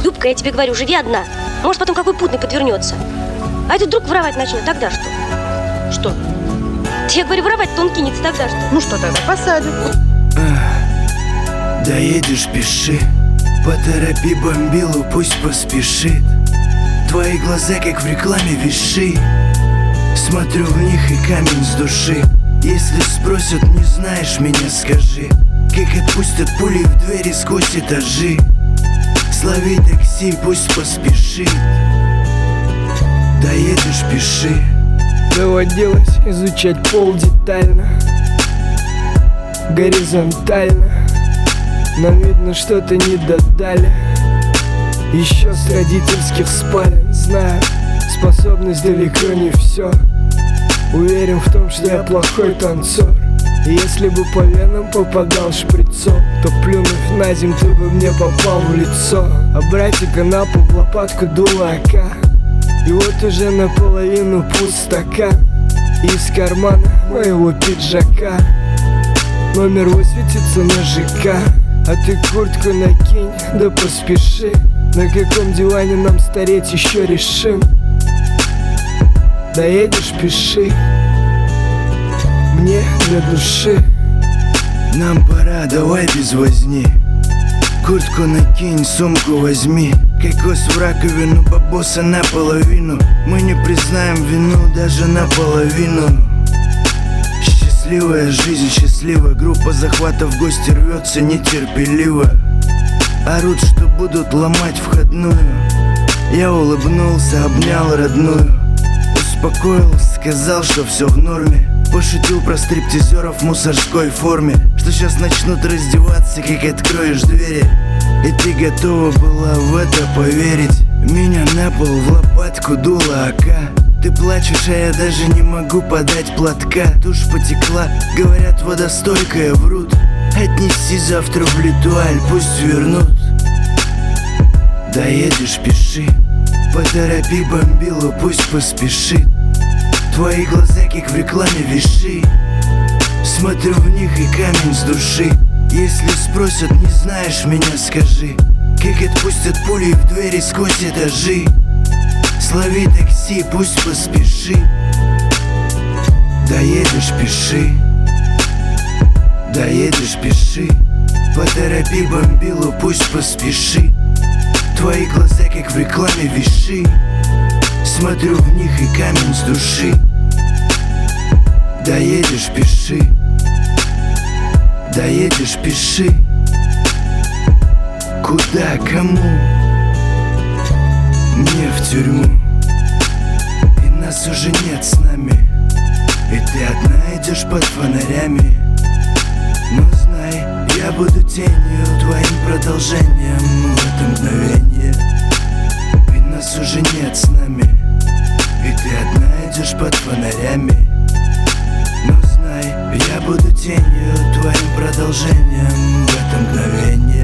Любка, я тебе говорю, живи одна. Может, потом какой путный подвернется. А этот вдруг воровать начнет, тогда что? Что? Я говорю, воровать-то он кинется, тогда что? Ну что тогда, посадят. Доедешь, пиши. Поторопи бомбилу, пусть поспешит. Твои глаза, как в рекламе, виши. Смотрю в них и камень с души. Если спросят, не знаешь меня, скажи. Как отпустят пули в двери сквозь этажи. Слови такси, пусть поспешит. Доедешь, пиши. Доводилось изучать пол детально, горизонтально, но видно, что-то не додали. Еще с родительских спален знаю, способность далеко не все. Уверен в том, что я плохой танцор. И если бы по венам попадал шприцом, то плюнув на земь, ты бы мне попал в лицо. А братика на пол в лопатку дула АК. И вот уже наполовину пуст стакан. И из кармана моего пиджака номер высветится на ЖК. А ты куртку накинь, да поспеши. На каком диване нам стареть еще решим. Доедешь, пиши. Мне для души. Нам пора, давай без возни. Куртку накинь, сумку возьми. Кокос в раковину, бабоса наполовину. Мы не признаем вину даже наполовину. Счастливая жизнь, счастливая группа захвата в гости рвется нетерпеливо. Орут, что будут ломать входную. Я улыбнулся, обнял родную. Успокоил, сказал, что все в норме. Пошутил про стриптизеров в мусорской форме, что сейчас начнут раздеваться, как откроешь двери. И ты готова была в это поверить. Меня на пол в лопатку дула АК. Ты плачешь, а я даже не могу подать платка. Тушь потекла, говорят, водостойкая, врут. Отнеси завтра в Литуаль, пусть вернут. Доедешь, пиши. Поторопи бомбилу, пусть поспешит. Твои глаза, как в рекламе, виши. Смотрю в них и камень с души. Если спросят, не знаешь меня, скажи. Как отпустят пули в двери сквозь этажи. Слови такси, пусть поспешит. Доедешь, пиши. Доедешь, пиши. Поторопи бомбилу, пусть поспешит. Твои глаза, как в рекламе, виши. Смотрю в них и камень с души. Доедешь, пиши. Доедешь, пиши. Куда, кому? Мне в тюрьму. И нас уже нет с нами. И ты одна идешь под фонарями. Но знай, я буду тенью, твоим продолжением в это мгновение. Ведь нас уже нет с нами. И ты одна идешь под фонарями. Но знай, я буду тенью, твоим продолжением в это мгновение.